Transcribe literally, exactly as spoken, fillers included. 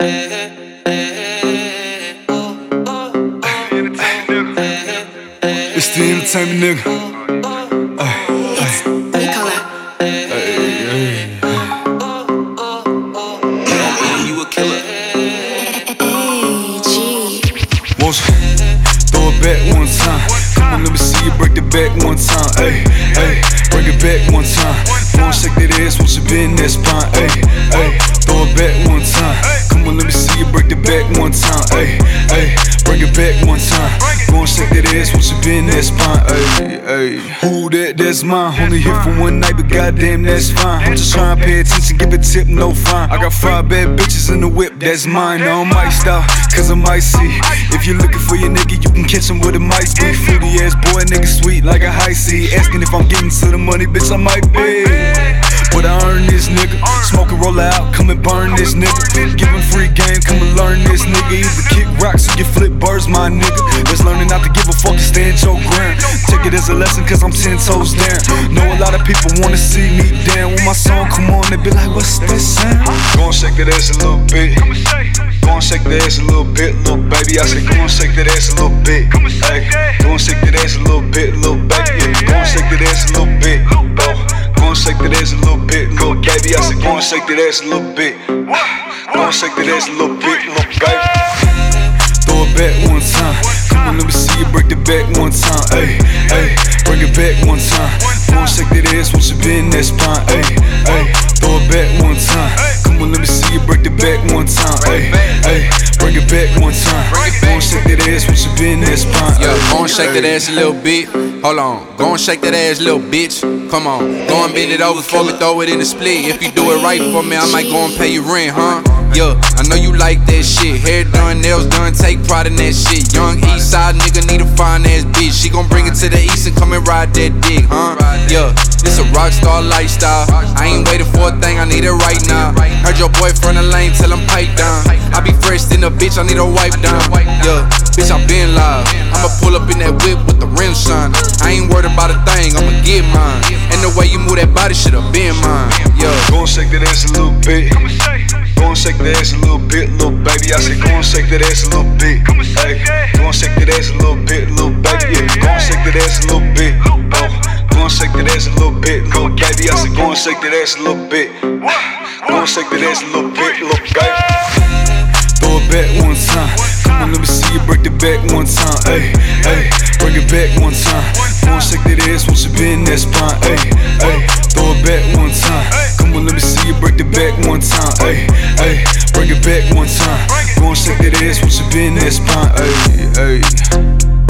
It's the entertainment nigga. Ay, It's Nicola. ay, ay. You a killer. Hey, G. Won't you throw it back one time? Come on, let me see you break the back one time. Ay, ay, break it back one time. Go on, shake that ass once you bend that spine. Ay, ay, throw it back one time. Come on, let me see you break the back one time. Ay, ay, break it back one time. Go on, shake that ass once you bend that spine. Ay, ay, who that? That's mine. Only here for one night, but goddamn, that's fine. I'm just trying to pay attention, give a tip, no fine. I got five bad bitches in the whip, that's mine. Now I'm iced out, cause I'm icy. If you're looking for your nigga, you can catch him with a mic be. Fruity ass boy, nigga sweet like a high C. Asking if I'm getting to the money, bitch, I might be. But I earn this nigga. Smoke and roll out, come and burn this nigga. Give him free game, come and learn this nigga. Either kick rocks or get flip birds, my nigga. That's learning not to give a fuck and stand your ground. Take it as a lesson, cause I'm ten toes down. Know a lot of people wanna see me down. When my song come on, they be like, what's this sound? Go and shake that ass a little bit. Go and shake that ass a little bit, little baby. I said, go and shake that ass a little bit. Ay, go and shake that ass a little bit, little baby. Yeah, go and shake that ass a little bit. Oh, go and shake that ass a little bit, little baby. I said, go and shake that ass a little bit. Go and shake that ass a little bit, little baby. Throw it back one time. Come on, let me see you break the back one time. Ay, ay, bring it back one time. Go and shake that ass once you bend that spine. Ay, ay, throw it back one time. Come on, let me see you break the back one time. Ay, ay, bring it back one time. Go and shake that ass once you bend that spine. Yeah, go and shake that ass a little bit. Hold on, go and shake that ass, little bitch. Come on, go and bend it over for me, throw it in the split. If you do it right for me, I might go and pay you rent, huh? Yeah, I know you like that shit. Hair done, nails done, take pride in that shit. Young east side nigga need a fine ass bitch. She gon' bring it to the east and come and ride that dick, huh? Yeah, this a rockstar lifestyle. I ain't waiting for a thing, I need it right now. Heard your boyfriend a lame, tell him pipe down. I be fresh in the bitch, I need a wipe down. Yeah, bitch, I been live. I'ma pull up in that whip with the rim shine. I ain't worried about a thing, I'ma get mine. And the way you move that body should've been mine. Yeah, go and shake that ass a little bit. Go and shake that ass a little bit, little baby. I said, go and shake that ass a little bit. Ay, go and shake that ass a little bit, little baby. Yeah, go and shake that ass a little bit. Oh, go and shake that ass a little bit, little baby. I said, go and shake that ass a little bit. Go and shake that ass a little bit, little baby. Throw it back one time. Come on, let me see you break the back one time. Ay, ay, break it back one time. Go and shake that ass once you bend that spine. Ay, ay, throw it back one time. Come on, let me see you break the back one time. Ay, ay, break it back one time. Go and shake that ass once you bend that spine. Ay, ay.